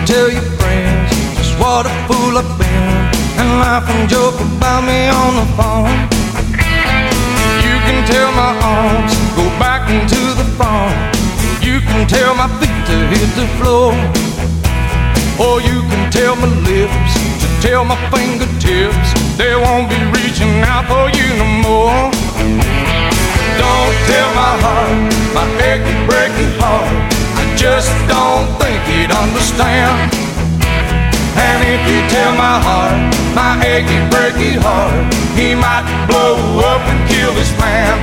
tell your friends just what a fool I've been, and laugh and joke about me on the phone. You can tell my arms go back into the phone. You can tell my feet to hit the floor. Or you can tell my lips to tell my fingertips they won't be reaching out for you no more. Don't tell my heart, my achy, breaky heart, I just don't think he'd understand. And if you tell my heart, my achy, breaky heart, he might blow up and kill this man.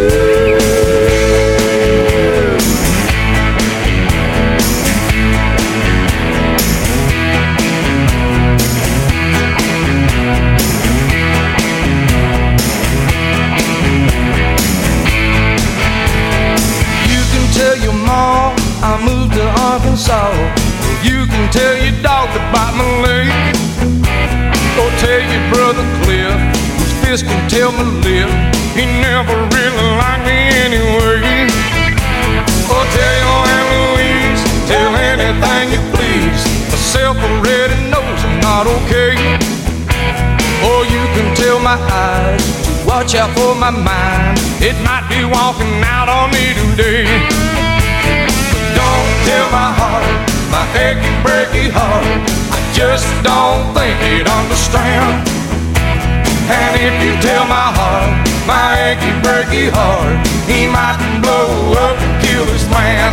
Tell your mom I moved to Arkansas. You can tell your dog to bite my leg. Or tell your brother Cliff, whose fist can tell my lip, he never really liked me anyway. Or tell your Aunt Louise, tell anything you please, myself already knows I'm not okay. Or you can tell my eyes to watch out for my mind, it might be walking out on me today. Don't tell my heart, my achy, breaky heart, I just don't think he'd understand. And if you tell my heart, my achy, breaky heart, he might blow up and kill this man.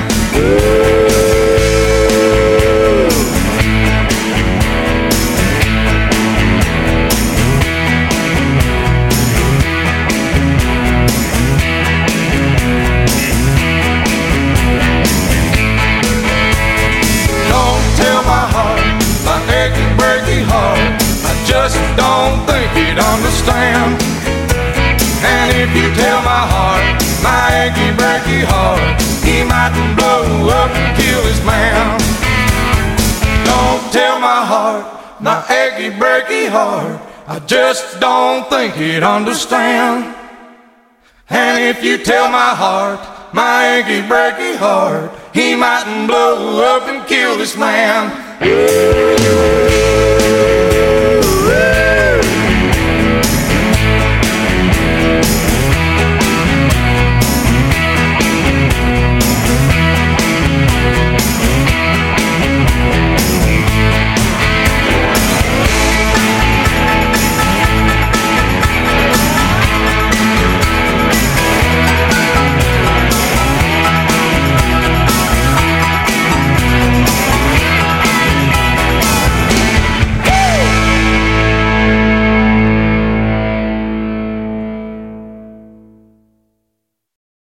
Just don't think he'd understand. And if you tell my heart, my achy, breaky heart, he might blow up and kill his man. Don't tell my heart, my achy, breaky heart, I just don't think he'd understand. And if you tell my heart, my achy, breaky heart, he might blow up and kill this man.